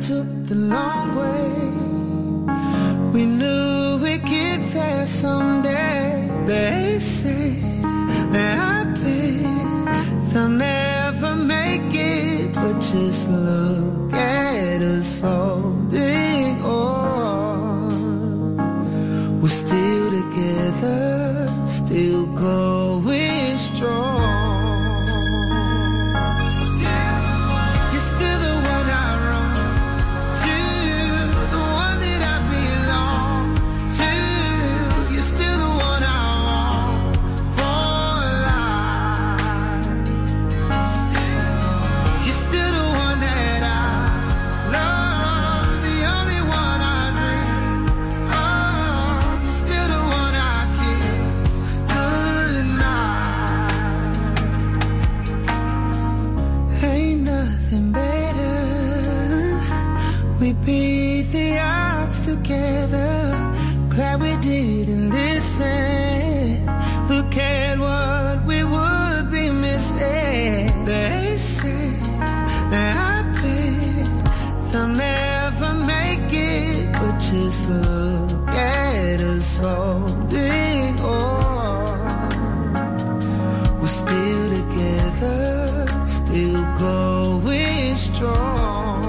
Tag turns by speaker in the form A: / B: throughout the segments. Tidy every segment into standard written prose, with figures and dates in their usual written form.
A: took the long way. We knew we'd get there someday. They say that I bet they'll never make it, but just look at us holding on. We're still together, still going strong. Look at what we would be missing. They say that I bet they'll never make it, but just look at us holding on. We're still together, still going strong.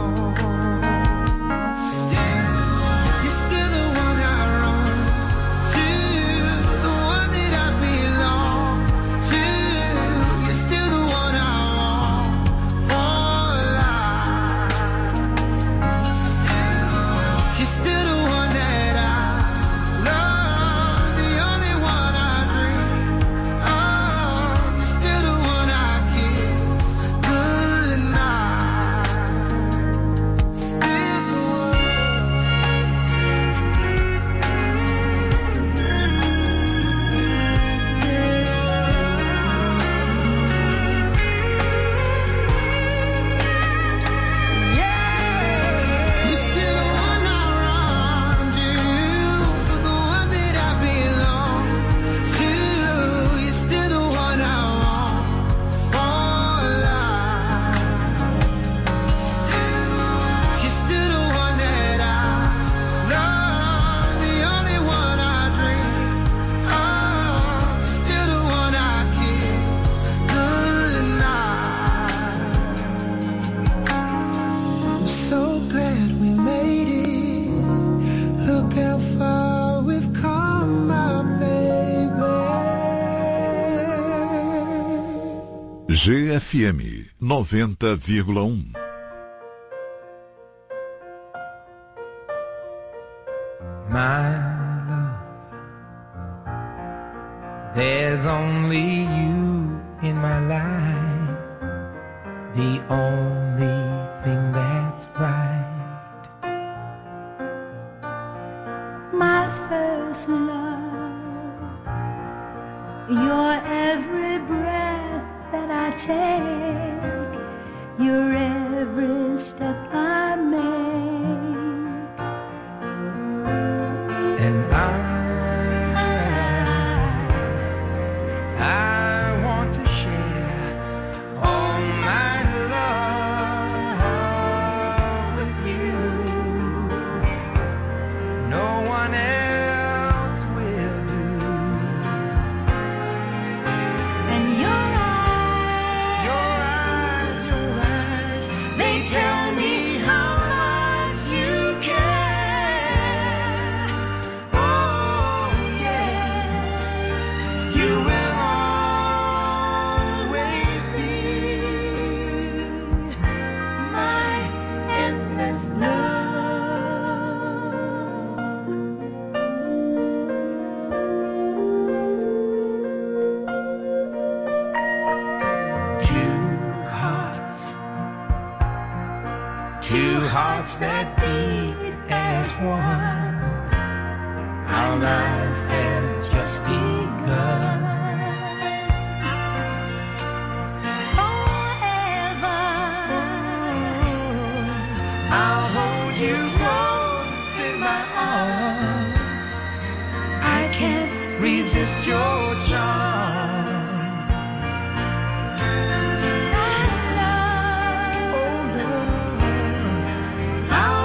B: GFM 90,1.
C: My love, there's only you in my life, the only thing that's right.
D: My first love, your every breath that I take, your every step I make,
C: and I want to share all my love with you. No one else will do.
D: and your
C: eyes, they tell me how much you care. Oh yes, you will always be
D: my endless
C: two hearts that beat as one. Our lives have just begun.
D: forever.
C: I'll hold you close in my arms. I can't resist your charms.
D: That love,
C: Oh Lord, I'll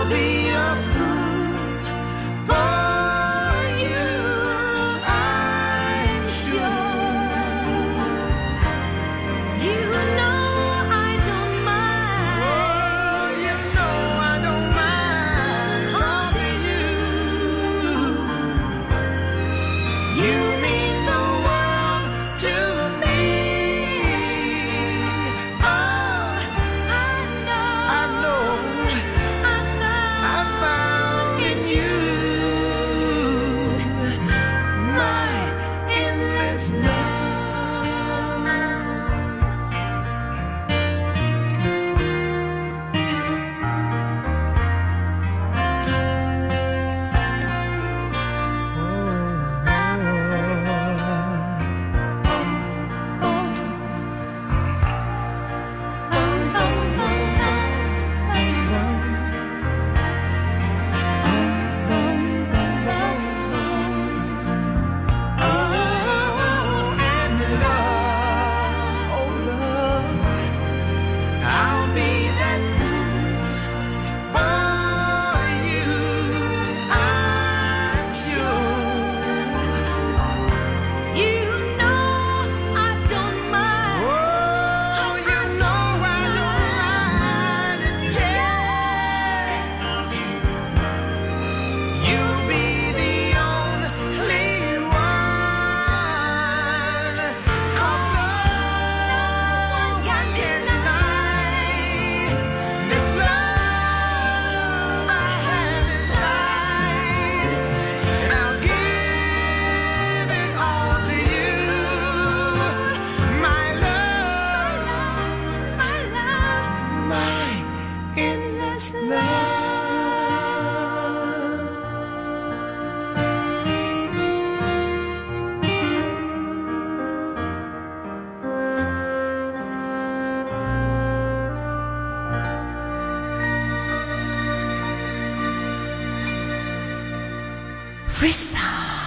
D: this love.
E: Free sound.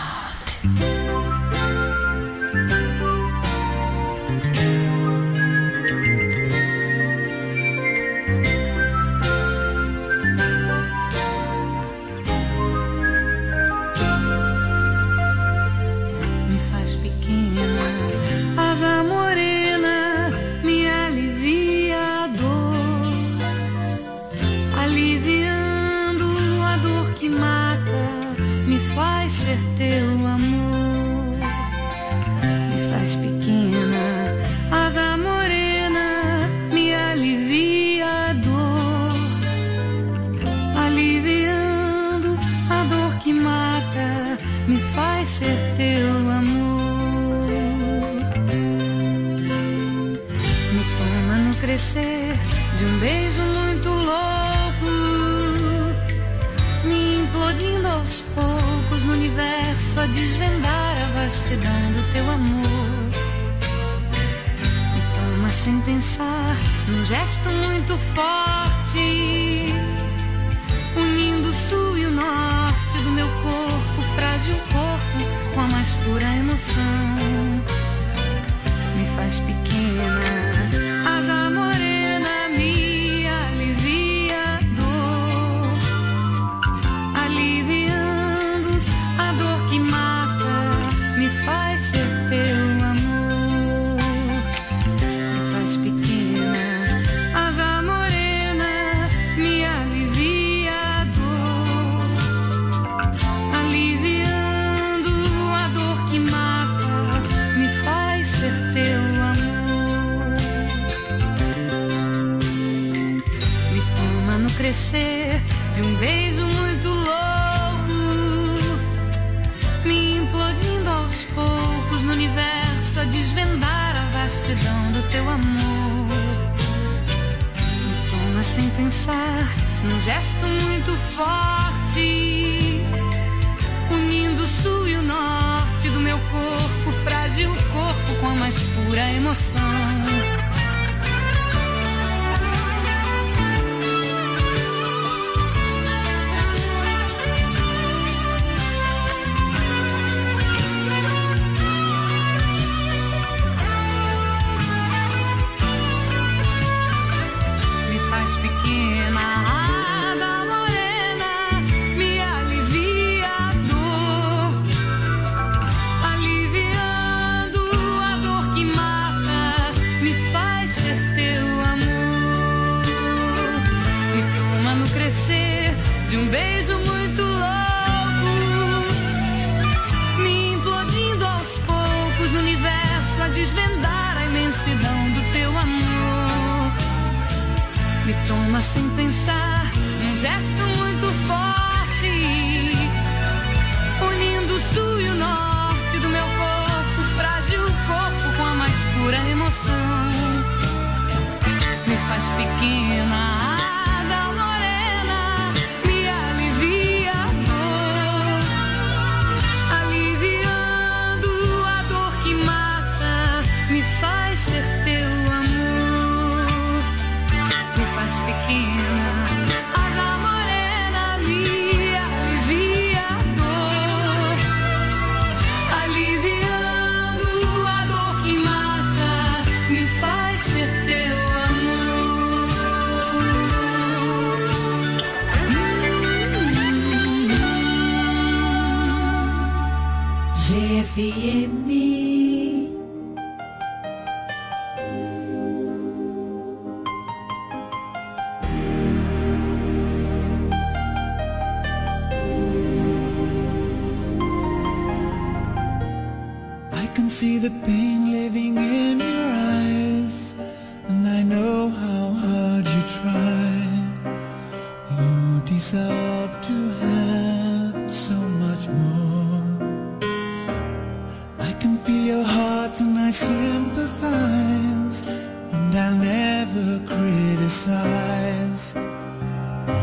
D: De um beijo muito louco, me implodindo aos poucos no universo a desvendar a vastidão do teu amor. Me toma sem pensar, num gesto muito forte, unindo o sul e o norte do meu corpo, frágil corpo, com a mais pura emoção. Me faz pequena. Asa morena me alivia a dor, aliviando a dor que mata, me faz ser teu amor. Me faz pequena, asa morena me alivia a dor, aliviando a dor que mata, me faz ser teu amor. Crescer de um beijo muito louco, me implodindo aos poucos no universo a desvendar a vastidão do teu amor. Me toma sem pensar, num gesto muito forte, unindo o sul e o norte do meu corpo, frágil corpo com a mais pura emoção. Sem pensar, um gesto muito forte, unindo o sul e o norte do meu corpo, frágil corpo com a mais pura emoção. Me faz pequena, asa morena, me alivia a dor, aliviando a dor que mata, me faz ser teu amor. Pequena, asa morena me alivia a dor, aliviando a dor que mata, me faz ser teu amor. GFM.
A: See the pain living in your eyes, and I know how hard you try. You deserve to have so much more. I can feel your heart and I sympathize, and I'll never criticize.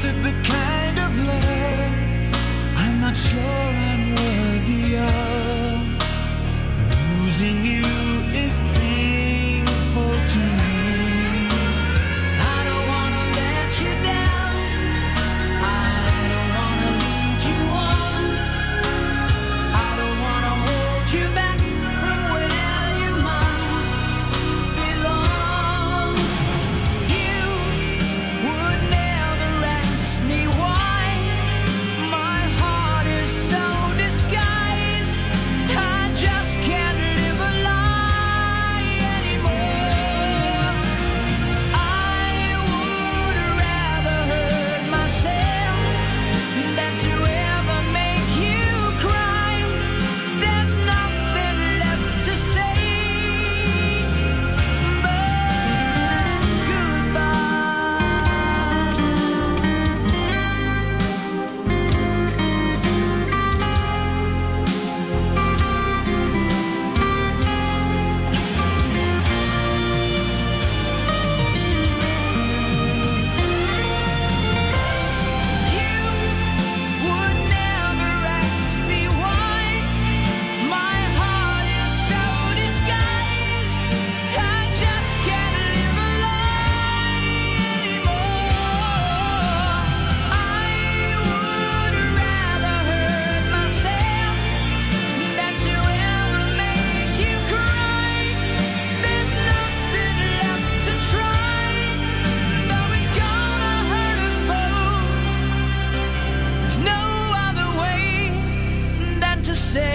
A: Is it the kind of love I'm not sure I'm worthy of? Losing you is painful to me.
D: I don't wanna let you down. I don't wanna lead you on. I don't wanna hold you back from where you might belong. You would never ask me why. My heart is so disguised. I just can't live a lie anymore. I would rather hurt myself than to ever make you cry. There's nothing left to say but goodbye. You would never ask me why. My heart is so disguised. I just can't live a lie anymore. I would rather hurt myself than to ever make you cry. There's nothing left to try, though it's gonna hurt us both. There's no other way than to say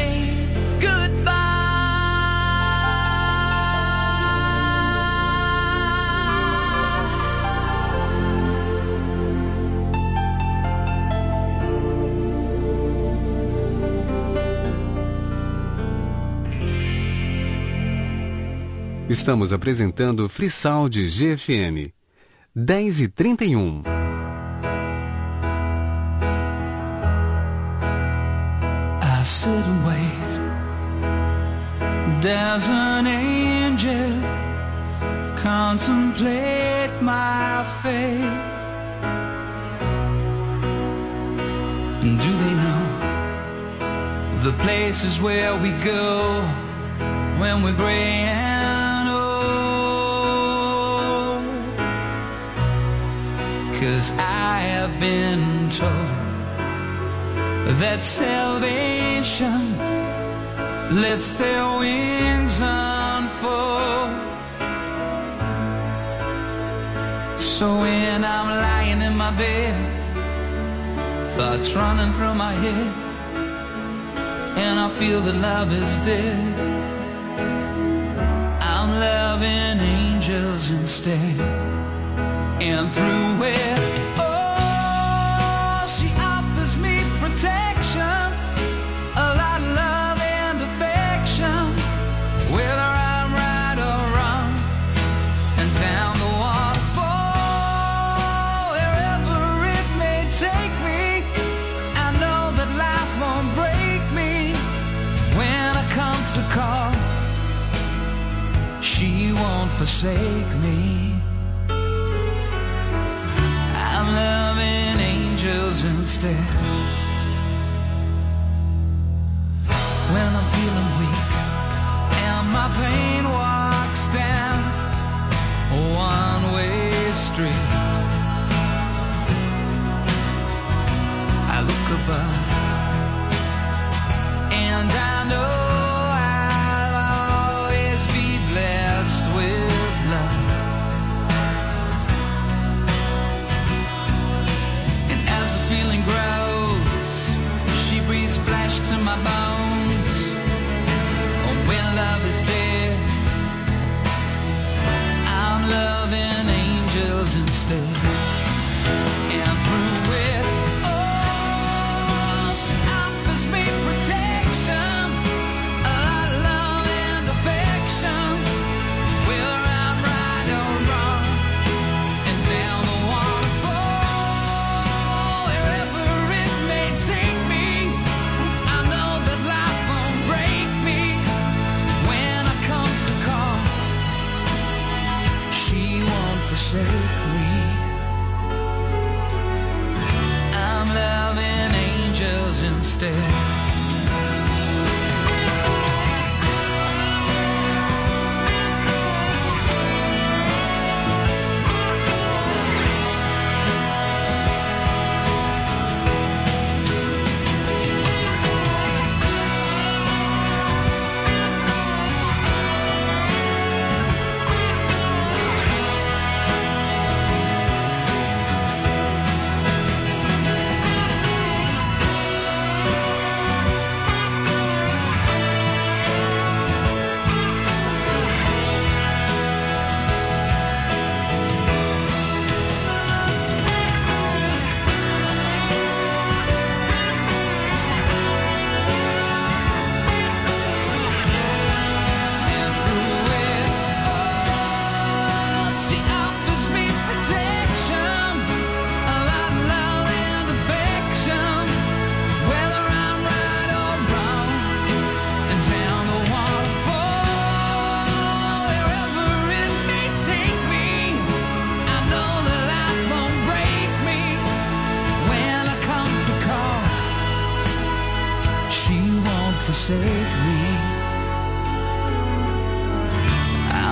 E: Estamos apresentando Frissal de GFM. 10h31.
A: I sit and wait. There's an angel contemplate my fate. And do they know the places where we go when we're gray and old? 'Cause I have been told that salvation lets their wings unfold. So when I'm lying in my bed, thoughts running through my head, and I feel that love is dead, I'm loving angels instead. And through it, oh, she offers me protection, a lot of love and affection, whether I'm right or wrong, and down the waterfall, wherever it may take me, I know that life won't break me. When I come to call, she won't forsake me. I'm loving angels instead. When I'm feeling weak and my pain walks down a one-way street, I look above and I know I'll always be blessed with love. And as the feeling grows, she breathes flesh to my bones. Oh, when love is dead, I'm loving angels instead. And through it, oh, she offers me protection,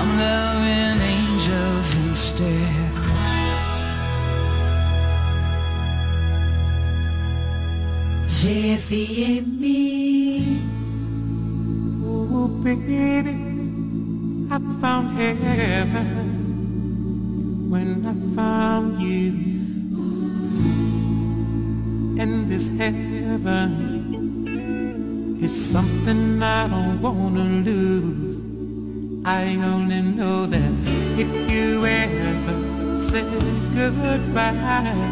C: I'm loving angels instead.
F: GFM.
C: Oh baby, I found heaven when I found you. And this heaven is something I don't wanna lose. I only know that if you ever said goodbye,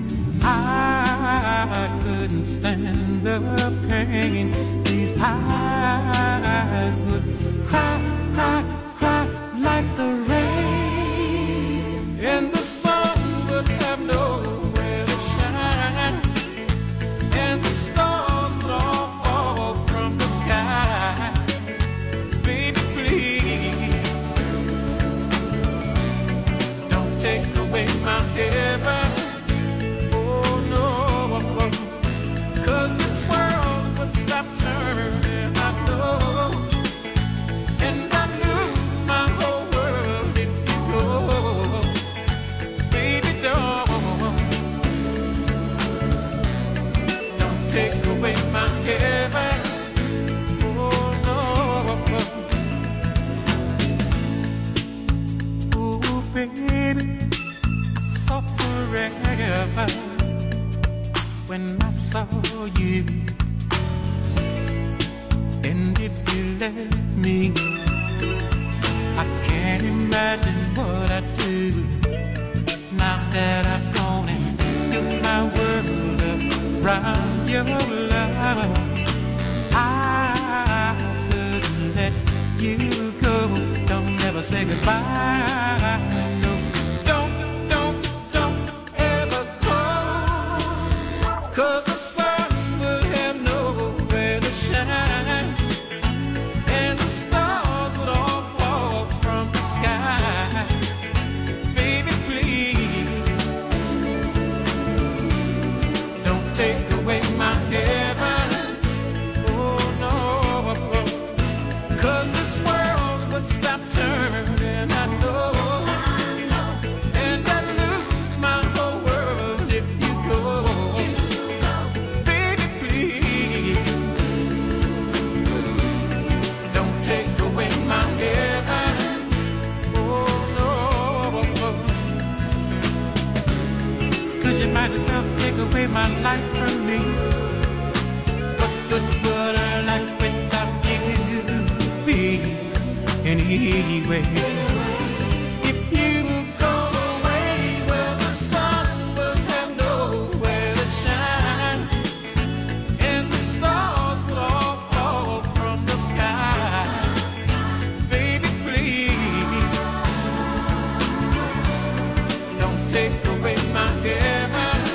C: I couldn't stand the pain. These eyes would cry, cry, cry like the rain, and the sun would have nowhere to shine, and the stars would all fall from the sky. Baby, please don't take away my heaven. When I saw you, and if you left me, I can't imagine what I'd do. Now that I've gone and built my world around your love, I couldn't let you go. Don't ever say goodbye. No. Cause the sun would have nowhere to shine, and the stars would all fall from the sky. Baby, please don't take away my heaven. Oh no, cause this world would stop turning, I know. And I'd lose my whole world if you go. Might as well take away my life from me. What good would a life without you be anyway? If you go away, well, the sun will have nowhere to shine, and the stars will all fall from the sky. Baby, please don't take away my heaven.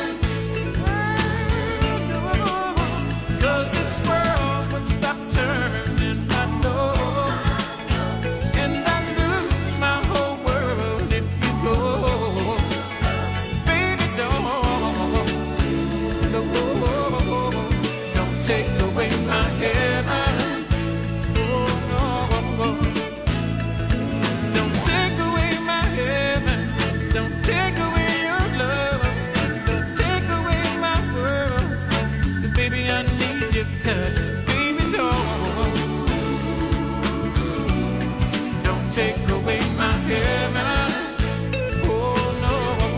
C: Take away my heaven. Oh no.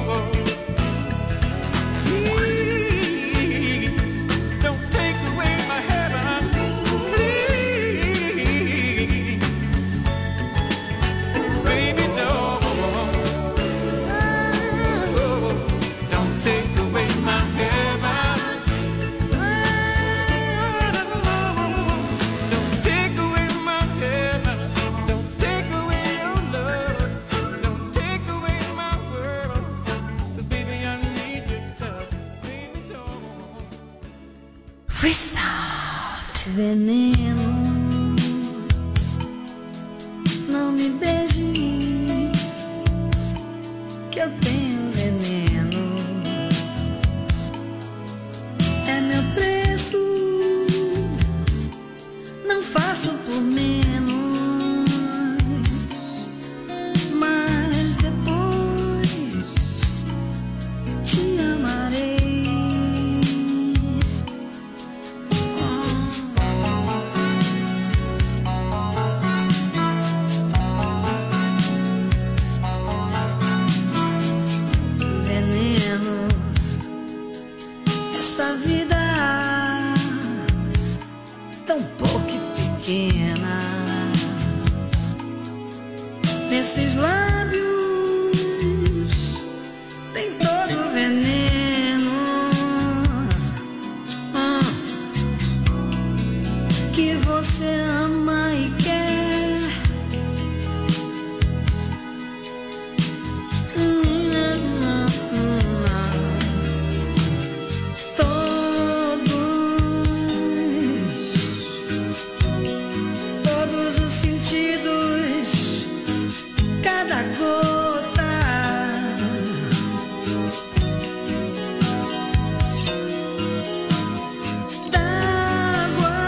C: Please don't take away my heaven. Please, baby, don't take away my heaven. Don't take away my heaven. Don't take away your love. Don't take away my world. But baby, I need your touch. Baby, don't.
F: Free Sound. Veneno, não me beije, que eu tenho veneno. É meu preço, não faço por menos. nesses lábios tem todo o veneno que você ama e quer. Todos os sentidos, cada gota d'água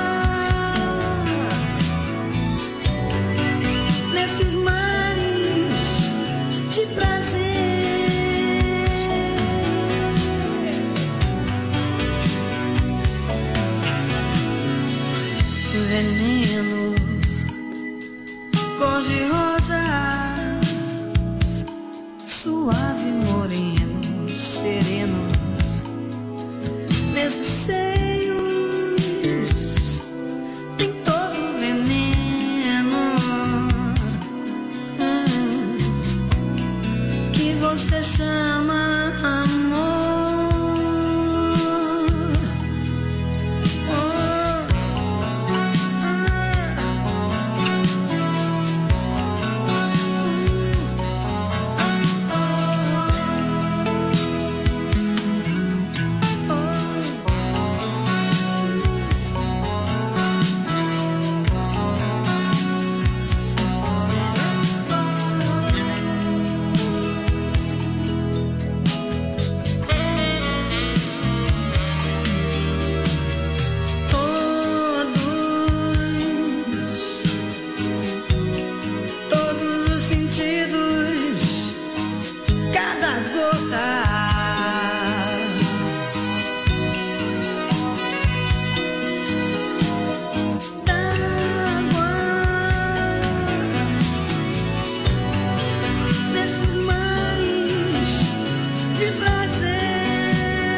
F: nesses mares de prazer. Veneno, cor de rosa, suave, moreno, sereno, nesses seios tem todo o veneno que você chama amor. Todos os sentidos, cada gota d'água nesses mares de prazer.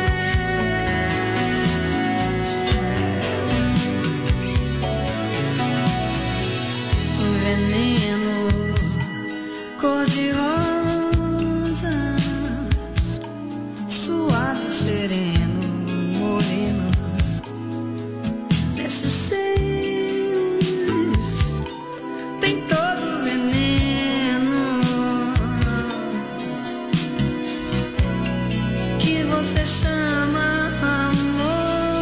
F: Veneno, cor de rosa, suave, sereno, moreno, nesses seios tem todo o veneno que você chama amor.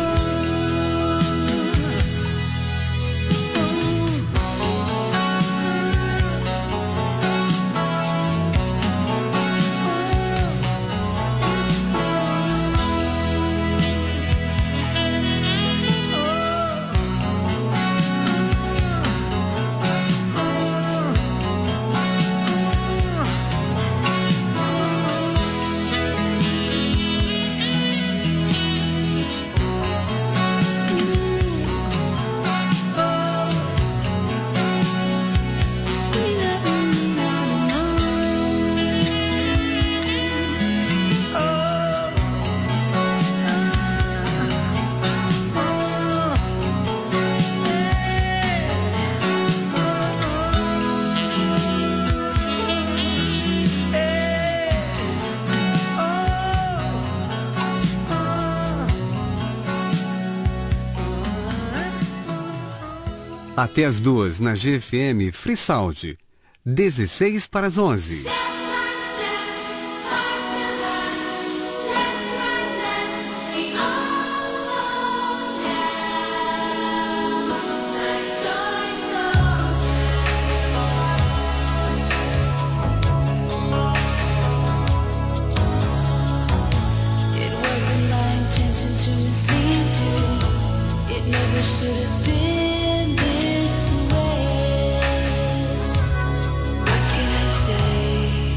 E: Até as 2 na GFM Free Sound. 16 para as 11.
G: Should have been this way. What can I say?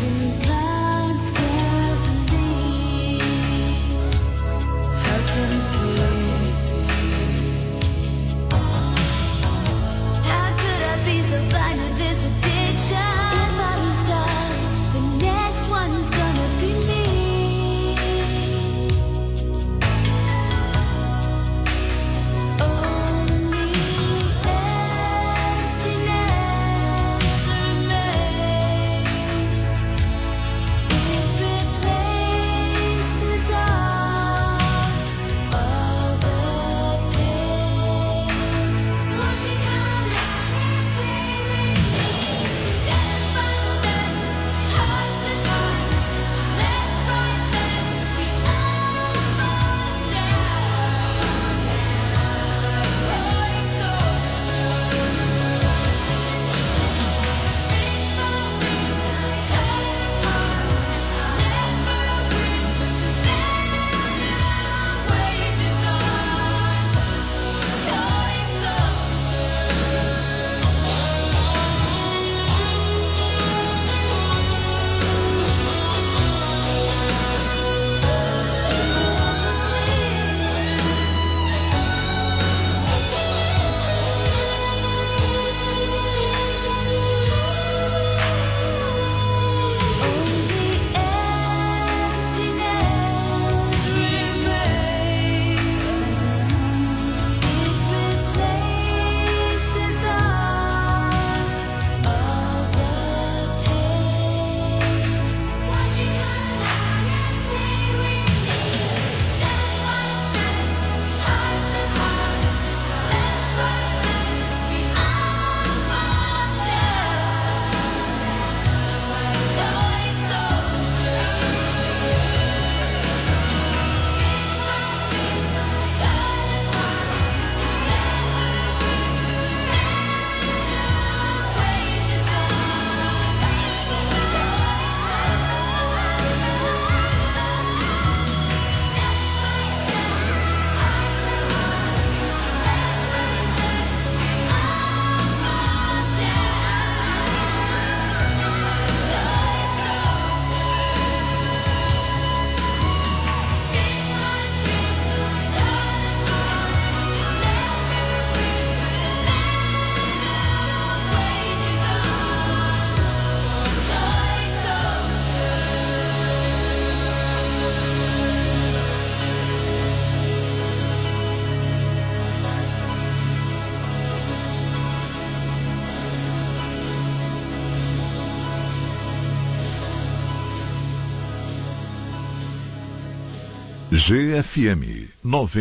B: GFM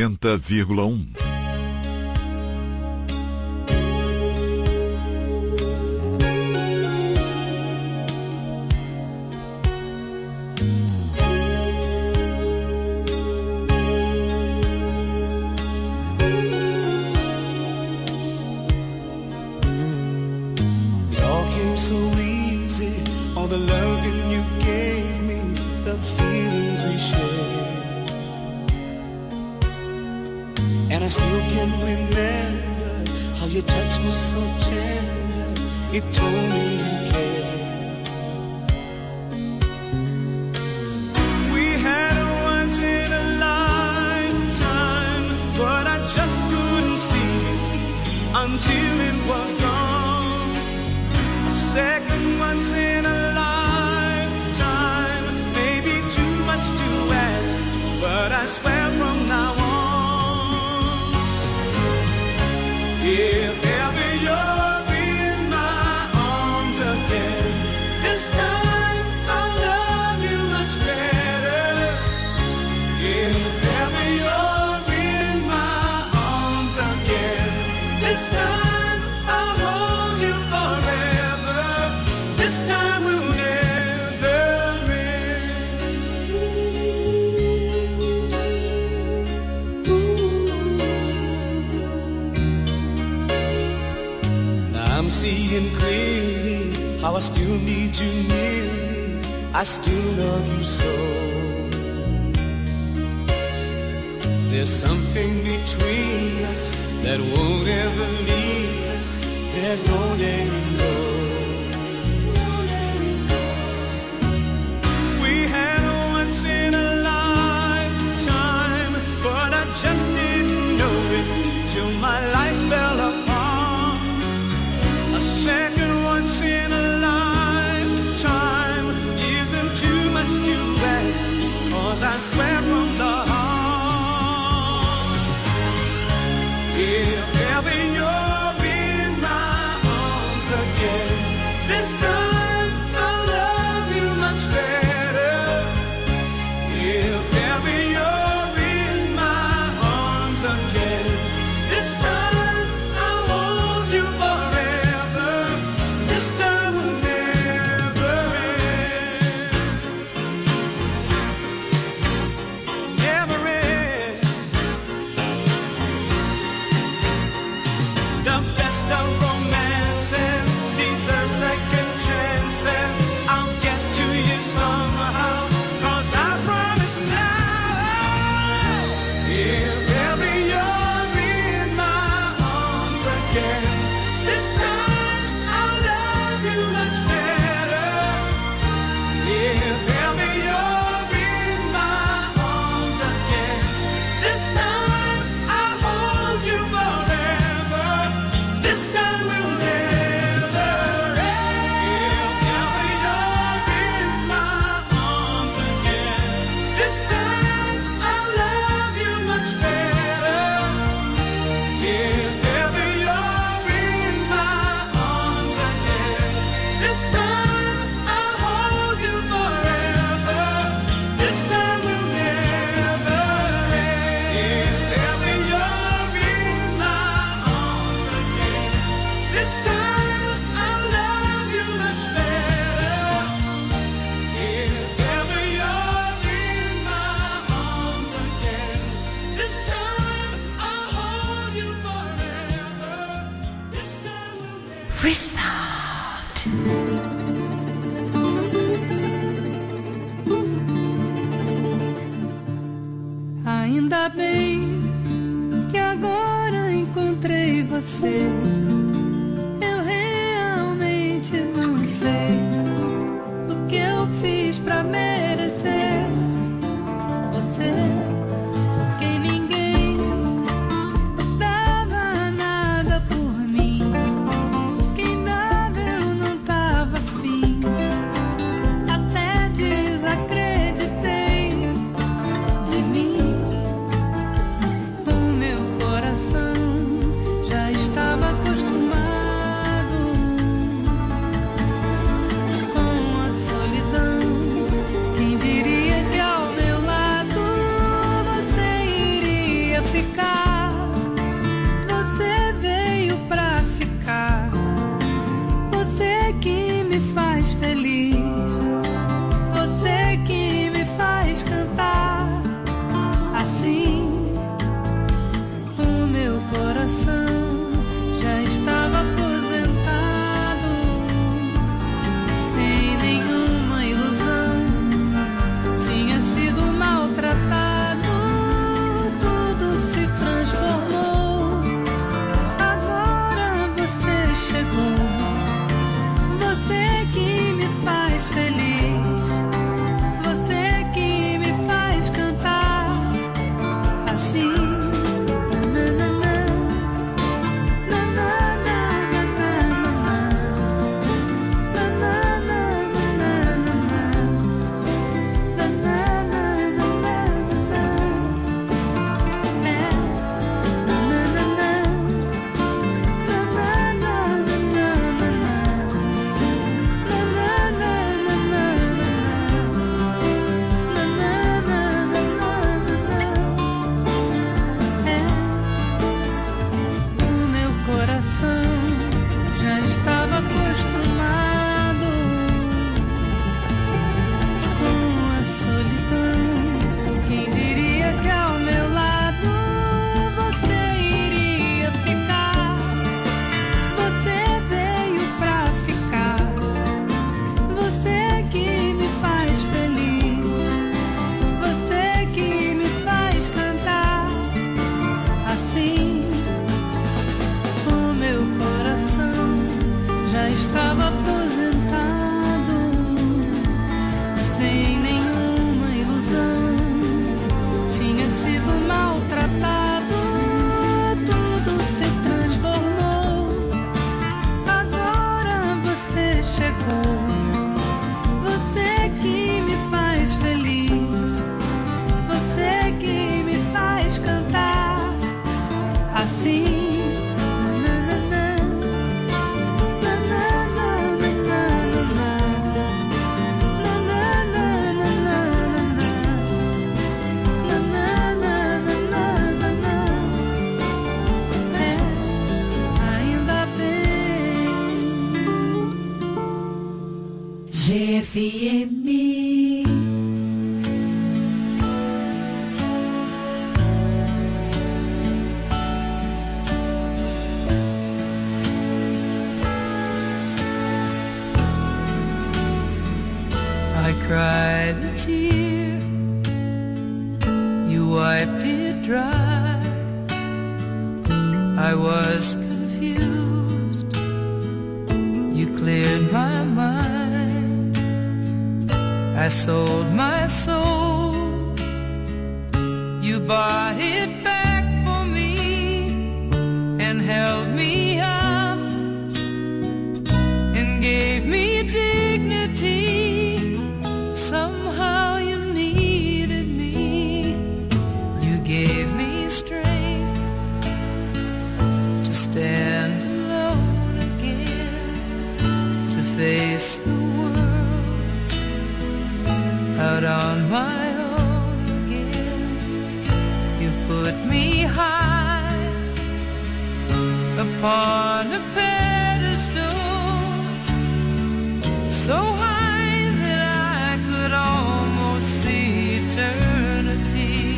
B: 90,1.
H: I still love you so. There's something between us that won't ever leave us. There's no letting go.
F: você. Eu realmente não sei o que eu fiz pra merecer você. Porque ninguém dava nada por mim. Quem dava eu não tava afim. Até desacreditei de mim. O meu coração já estava acostumado com a solidão. Quem diria que ao meu lado você iria ficar? Você veio pra ficar. Você que me faz feliz. Você que me faz cantar. Assim, o meu coração já estava aposentado, sem nenhuma ilusão. Tinha sido maltratado, tudo se transformou. Agora você chegou. Você que me faz feliz. Você que me faz cantar. Assim. O meu coração já estava acostumado com a solidão. Quem diria que ao meu lado você iria ficar? Você veio pra ficar. Você que me faz feliz. Você que me faz cantar. Assim, o meu coração já estava aposentado, sem nenhuma ilusão. Tinha sido maltratado, tudo se transformou. Agora você chegou. Você que me faz feliz. Você que me faz cantar. Assim. Ainda bem. GFM.
I: I cried a tear, you wiped it dry. I was confused, you cleared my mind. I sold my soul, you bought it back for me and held me up and gave me dignity. Somehow you needed me. You gave me strength to stand alone again, to face the world out on my own again. You put me high upon a pedestal, so high almost see eternity.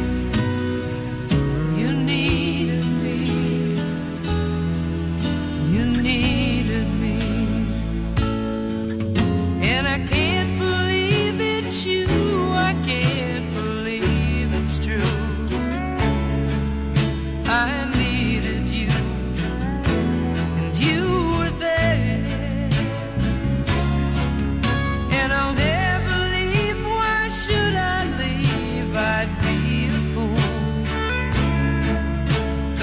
I: You needed me. You needed me. And I can't believe it's you. I can't believe it's true. I needed you.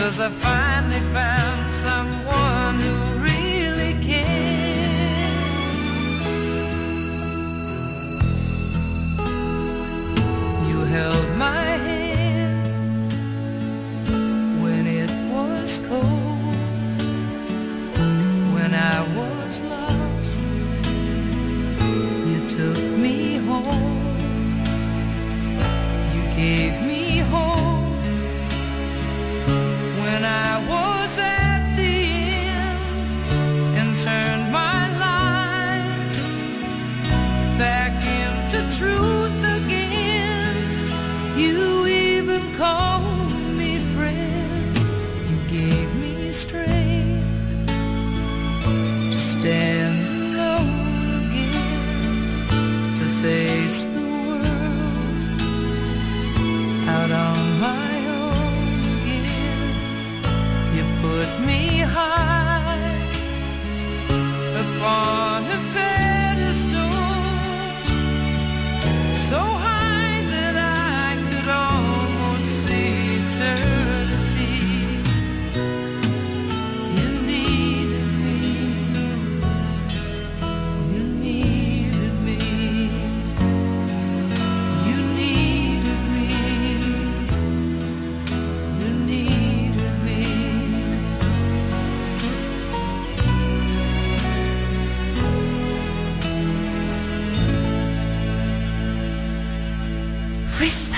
I: 'cause I finally found someone who really cares. You held my hand when it was cold, when I was lost. You took me home, you gave me hope when I was at the end, and turned my life back into truth again. You even called me friend, you gave me strength to stand alone again, to face the world out on my own again. You put me high upon a pedestal, so high that I could almost see eternity. You needed me, you needed me, you needed me, you needed me.
D: Free sound.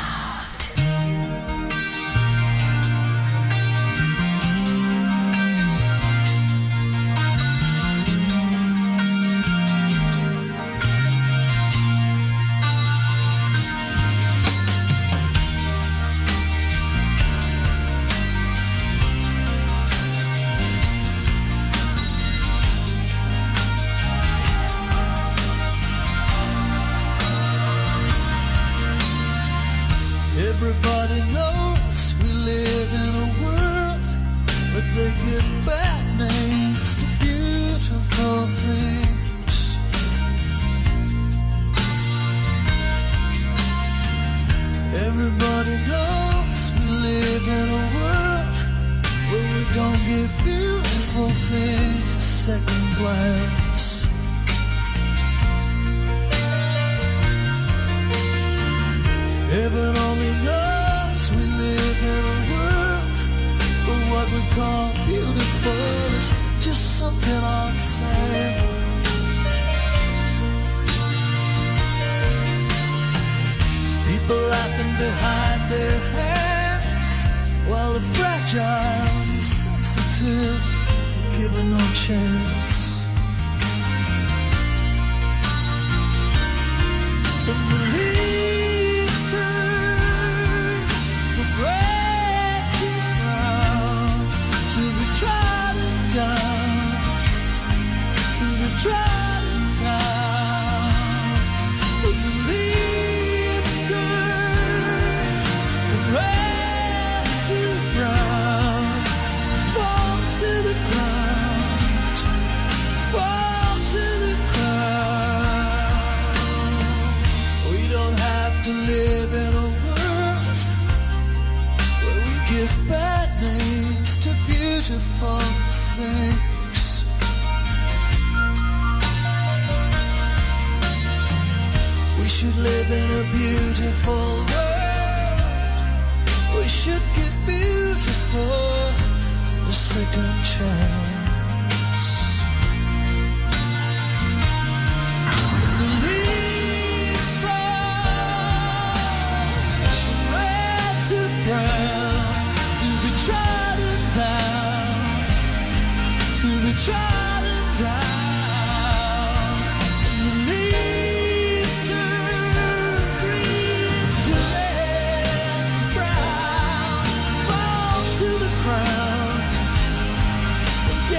A: Everybody knows we live in a world, but they give bad names to beautiful things. Everybody knows we live in a world where we don't give beautiful things a second glance. Heaven only knows we live in a world where what we call beautiful is just something on sale. People laughing behind their hands while the fragile and the sensitive are given no chance. And the leaves turn from red to brown, to be trodden down, to be trodden down. And the leaves turn from red to brown, fall to the ground, fall to the ground. We don't have to live in a world where we give bad names to beautiful things. We should live in a beautiful world. We should give beautiful a second chance. The leaves fall from red to brown, to be trodden down, to be trodden down. And the leaves turn green to red to brown, fall to the ground,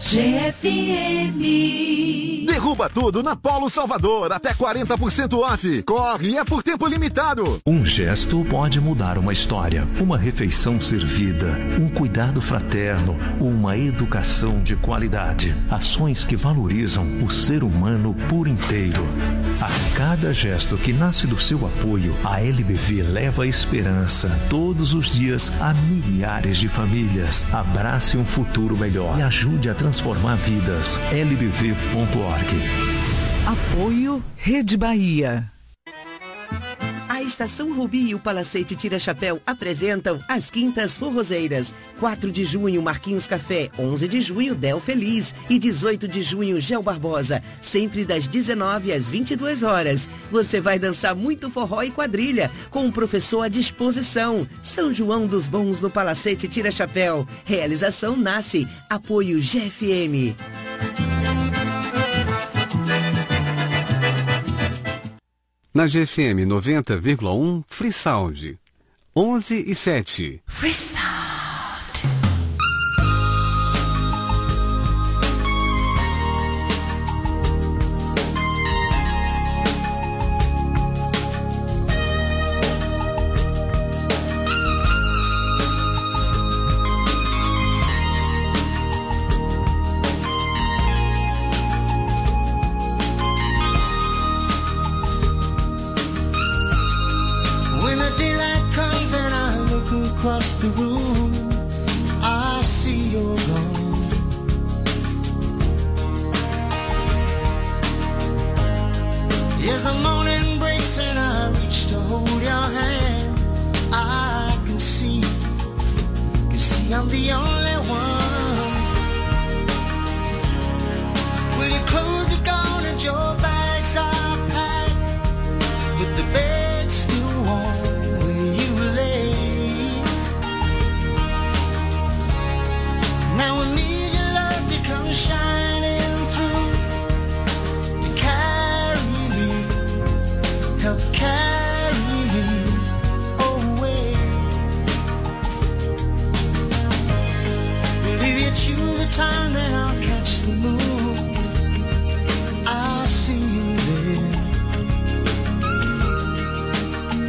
F: GFM.
B: Derruba tudo na Polo Salvador, até 40% off. Corre, é por tempo limitado.
J: Um gesto pode mudar uma história. Uma refeição servida, um cuidado fraterno, uma educação de qualidade. Ações que valorizam o ser humano por inteiro. A cada gesto que nasce do seu apoio, a LBV leva esperança todos os dias a milhares de famílias. Abrace um futuro melhor e ajude a transformar vidas. lbv.org.
K: Apoio Rede Bahia.
L: A Estação Rubi e o Palacete Tira Chapéu apresentam as Quintas Forrozeiras. 4 de junho, Marquinhos Café. 11 de junho, Del Feliz. E 18 de junho, Gel Barbosa. Sempre das 19 às 22 horas. Você vai dançar muito forró e quadrilha, com um professor à disposição. São João dos Bons no Palacete Tira Chapéu. Realização Nasce. Apoio GFM.
E: Na GFM 90,1 Free Sound, 11:07.
F: Free Sound.
A: Across the room, I see you're gone. As the morning breaks and I reach to hold your hand, I can see I'm the only one. Well, your clothes are gone and your bags are packed, but the bed's still warm where you lay. Now I need your love to come shining through, to carry me, help carry me away. But if you choose the time, then I'll catch the moon. I'll see you there.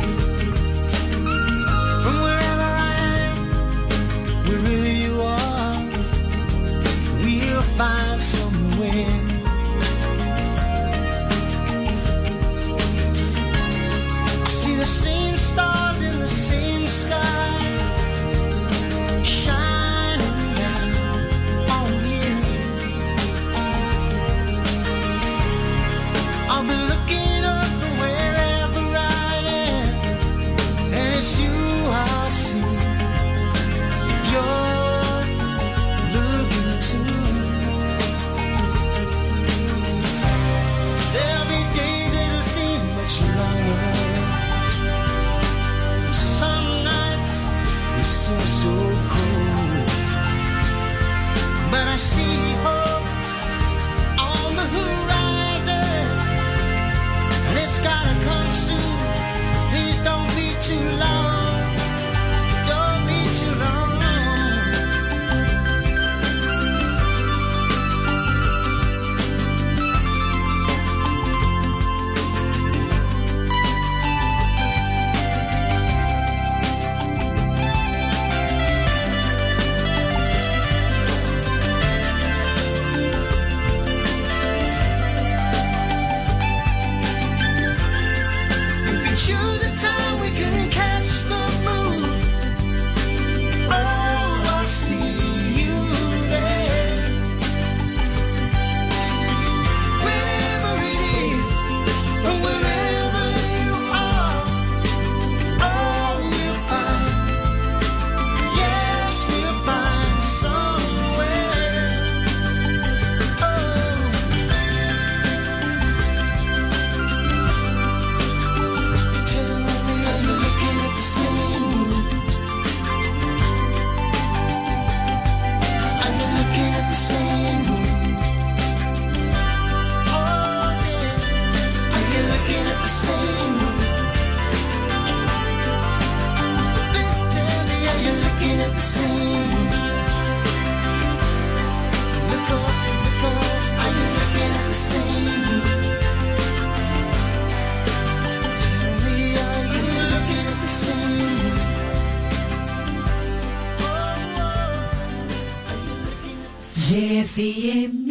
F: GFM.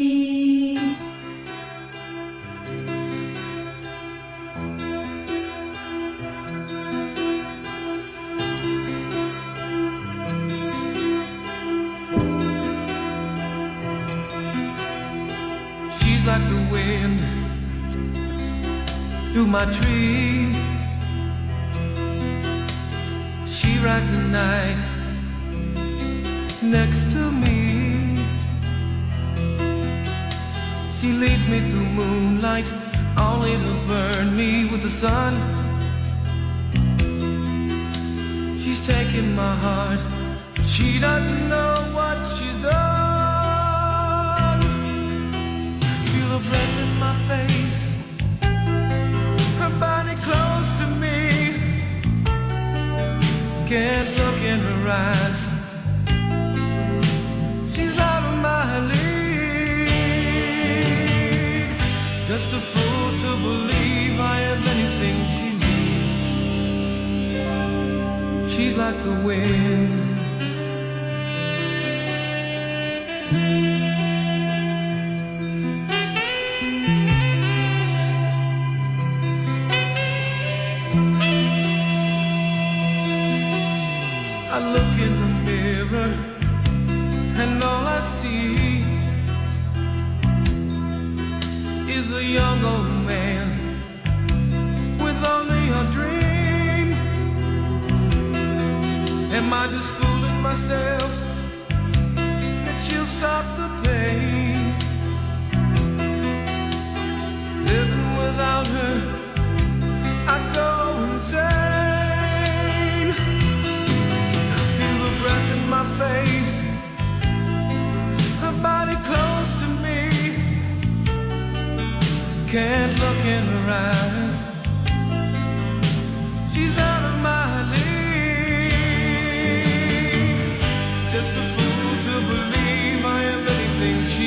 C: She's like the wind through my tree. She rides the night next to me. She leads me through moonlight, only to burn me with the sun. She's taken my heart, but she doesn't know what she's done. Feel her breath in my face, her body close to me. Can't look in her eyes, she's out of my league. Just a fool to believe I have anything she needs. She's like the wind. I look in the mirror and all I see is a young old man with only a dream. Am I just fooling myself that she'll stop the pain? Living without her, I go insane. I feel her breath in my face, her body close to me. Can't look in her eyes, she's out of my league. Just a fool to believe I have anything she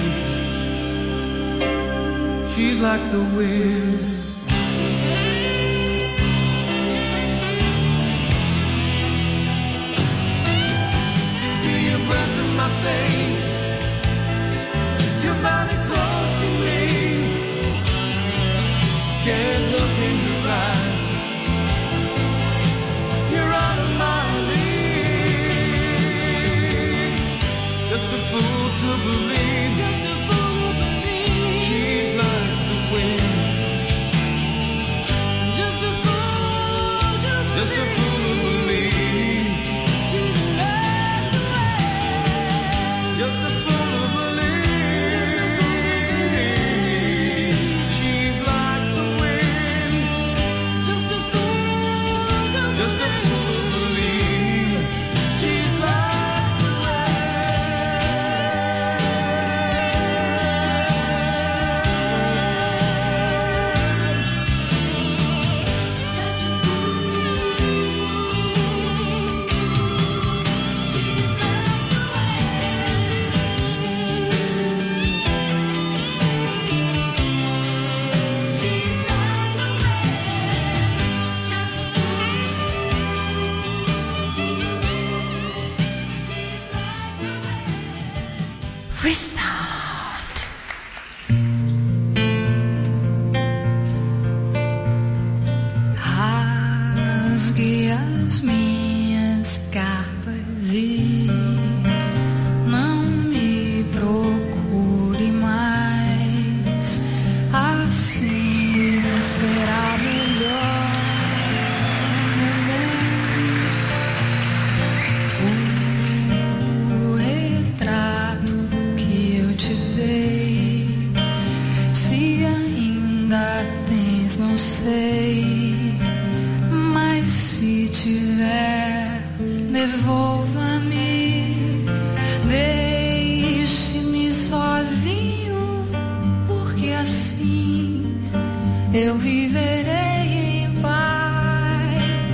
C: needs. She's like the wind. Feel your breath in my face, your body close to me. Can't look in your eyes, you're out of my league. Just a fool to believe, just a fool to believe. She's like the wind. Just a fool to believe, just a fool to believe. She's like the wind. Just a fool to believe. She's like the wind. Just a fool to believe. She's like the
F: Free Sound.
D: Rasgue as minhas garras